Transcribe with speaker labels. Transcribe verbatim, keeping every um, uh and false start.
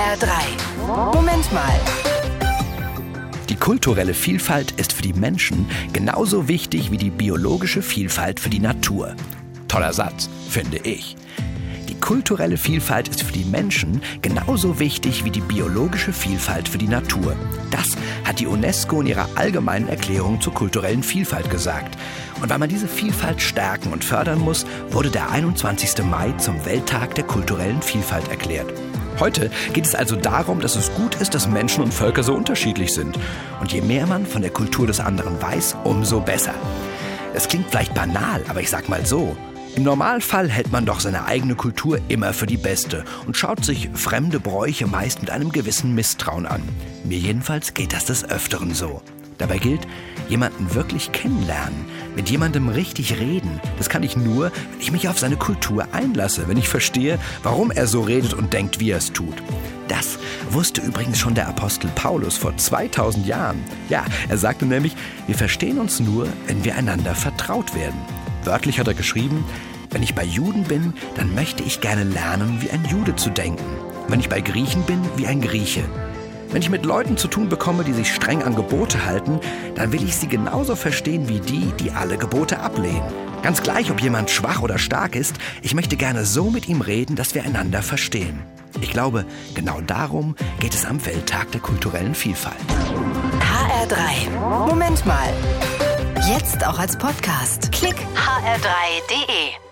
Speaker 1: R drei. Moment mal.
Speaker 2: Die kulturelle Vielfalt ist für die Menschen genauso wichtig wie die biologische Vielfalt für die Natur. Toller Satz, finde ich. Die kulturelle Vielfalt ist für die Menschen genauso wichtig wie die biologische Vielfalt für die Natur. Das hat die UNESCO in ihrer allgemeinen Erklärung zur kulturellen Vielfalt gesagt. Und weil man diese Vielfalt stärken und fördern muss, wurde der einundzwanzigster Mai zum Welttag der kulturellen Vielfalt erklärt. Heute geht es also darum, dass es gut ist, dass Menschen und Völker so unterschiedlich sind. Und je mehr man von der Kultur des anderen weiß, umso besser. Es klingt vielleicht banal, aber ich sag mal so. Im Normalfall hält man doch seine eigene Kultur immer für die beste und schaut sich fremde Bräuche meist mit einem gewissen Misstrauen an. Mir jedenfalls geht das des Öfteren so. Dabei gilt, jemanden wirklich kennenlernen, mit jemandem richtig reden. Das kann ich nur, wenn ich mich auf seine Kultur einlasse, wenn ich verstehe, warum er so redet und denkt, wie er es tut. Das wusste übrigens schon der Apostel Paulus vor zweitausend Jahren. Ja, er sagte nämlich, wir verstehen uns nur, wenn wir einander vertraut werden. Wörtlich hat er geschrieben, wenn ich bei Juden bin, dann möchte ich gerne lernen, wie ein Jude zu denken. Wenn ich bei Griechen bin, wie ein Grieche. Wenn ich mit Leuten zu tun bekomme, die sich streng an Gebote halten, dann will ich sie genauso verstehen wie die, die alle Gebote ablehnen. Ganz gleich, ob jemand schwach oder stark ist, ich möchte gerne so mit ihm reden, dass wir einander verstehen. Ich glaube, genau darum geht es am Welttag der kulturellen Vielfalt.
Speaker 1: H R drei. Moment mal. Jetzt auch als Podcast. Klick h r drei punkt d e.